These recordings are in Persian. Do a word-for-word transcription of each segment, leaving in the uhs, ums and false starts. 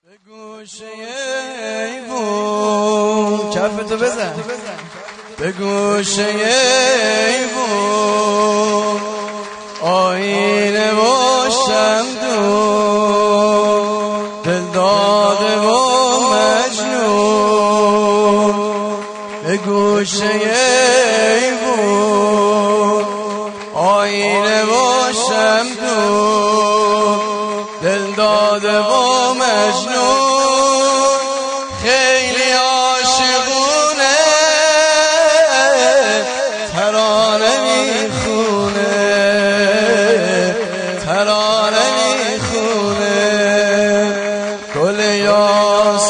به گوشه ایوون کفتو بزن به گوشه ایوون آینه و شمدون دل داده و مجنون به گوشه ایوون آینه و شمدون دل داده و مجنون خیلی عاشقونه ترانه میخونه ترانه میخونه گل یاس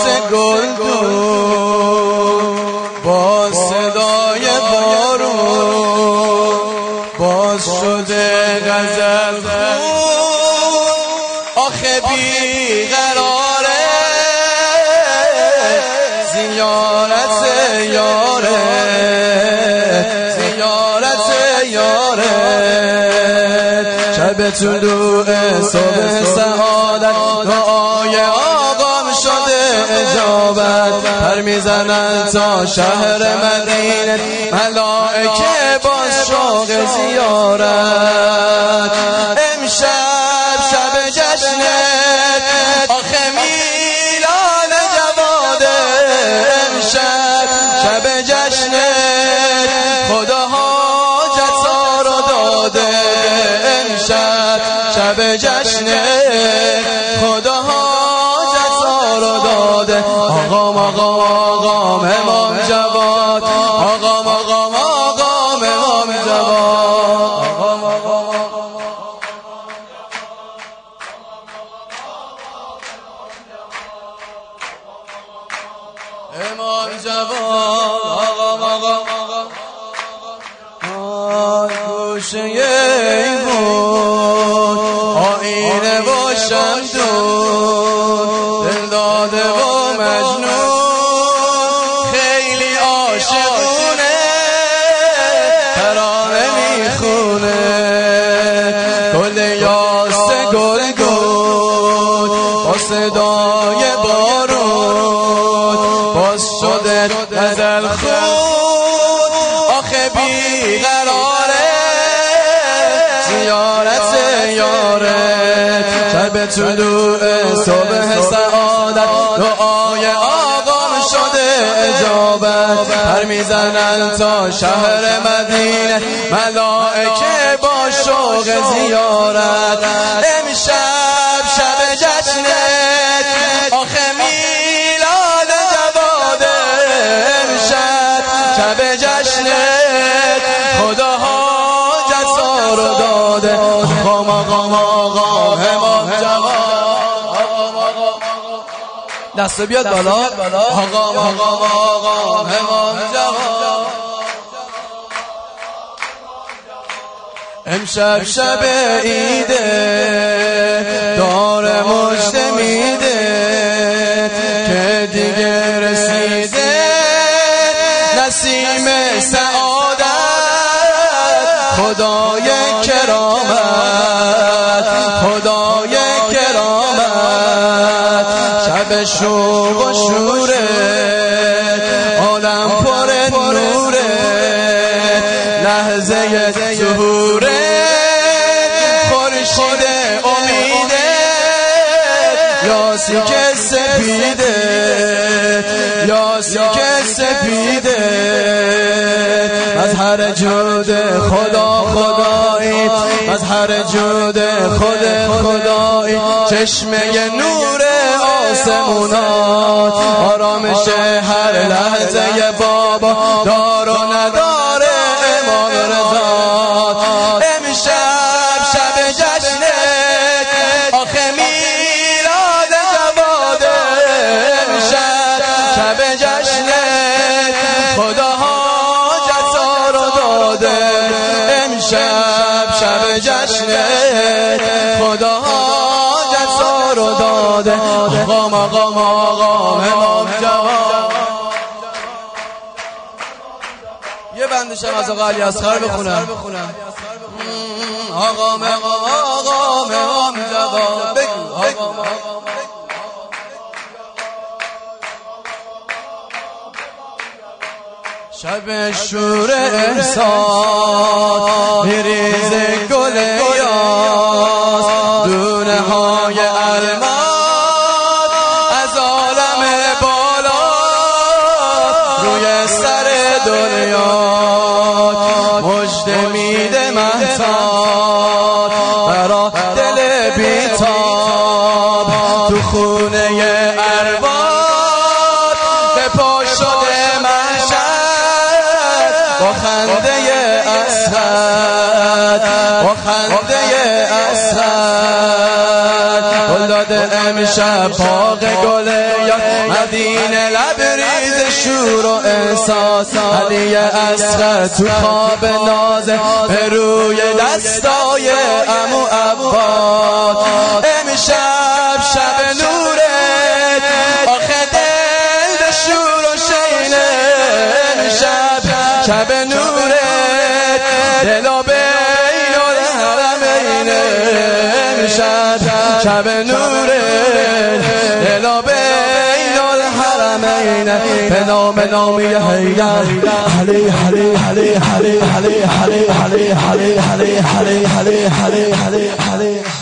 گلدون با صدای بارون باز شده غزل خون آخه بی قراره زیارت یاره زیارت یاره شب طلوع صبح سعادت دعای آقام شده اجابت پر میزنن تا شهر مدینه ملائکه باز شوق زیارت امشب شب جشنت آخه میلاد جواده امشب شب جشنت خدا حاجتا رو داده امشب شب جشنت خدا حاجتا رو داده آقام آقام آقام امام جواد آقام آقام آقام امام جواد آقام آقام امام جواد آقام آقام آقام گوشه ایوون آینه و شمدون دل داده و مجنون خیلی عاشقونه ترانه میخونه گل یاس گلگون با صدای بارون باز شده غزل خون آخه بی قراره زیارت یاره شب طلوع صبح سعادت دعای آقام شده اجابت پر میزنن تا شهر مدینه ملائکه با شوق زیارت امشب شب جشنت آخه میلاد جواده امشب شب جشنت خدا حاجتا رو داده آقام آقام آقام امام جواد دست بیاد بالا آقام آقام آقام امام جواد امشب شب عیده دار مژده میده که دیگه رسیده نسیم سعادت خدای کرامت خدای کرامت شب شوق و شوره عالم پر نوره لحظه ظهوره خورشید امیده یاسی که سپیده یاسی که سپیده از هر جود خدا خدایی از هر جود خود خدایی چشمه نور آسمونات آرامش هر لحظه بابا دار و نداره امام رضا امشب شب جشنت آخه میلاد جواده امشب شب جشنت خدا حاجتا رو داده امشب شب جشنت خدا حاجتا رو داده آقام آقام آقام امام جواد یه بندشم از آقا علی اصغر بخونم آقام آقام آقام امام جواد بگو آقام شب شور احساس میریز گل یاس دونه های الماس از عالم بالا روی سر دنیا مژده میده مهتاب برا دل بیتاب تو خونه ارباب به پا شده محشر با خنده اسد با خنده اسد گلاد امشب باغ گل یا مدینه لبریز شور و احساس علی اصغر تو خواب نازه به روی دستای عمو عباس امشب شب نوره آخه دل به شور و شینه امشب شب نوره دلا بین الحرمین امشب شب نوره دلا بین الحرمین به نام نامی حیدر علی علی علی علی علی علی علی علی علی علی علی علی علی